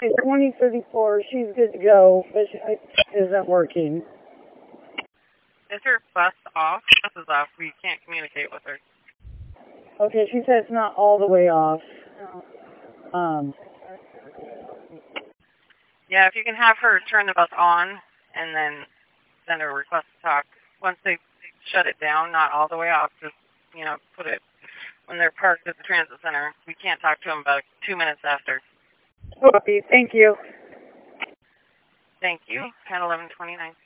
2034. She's good to go, but she isn't working. Is her bus off? Bus is off. We can't communicate with her. Okay, she said it's not all the way off. Yeah, if you can have her turn the bus on and then send her a request to talk. Once they shut it down, not all the way off, just, put it when they're parked at the transit center. We can't talk to them about 2 minutes after. Okay, thank you. Thank you. At 11:29.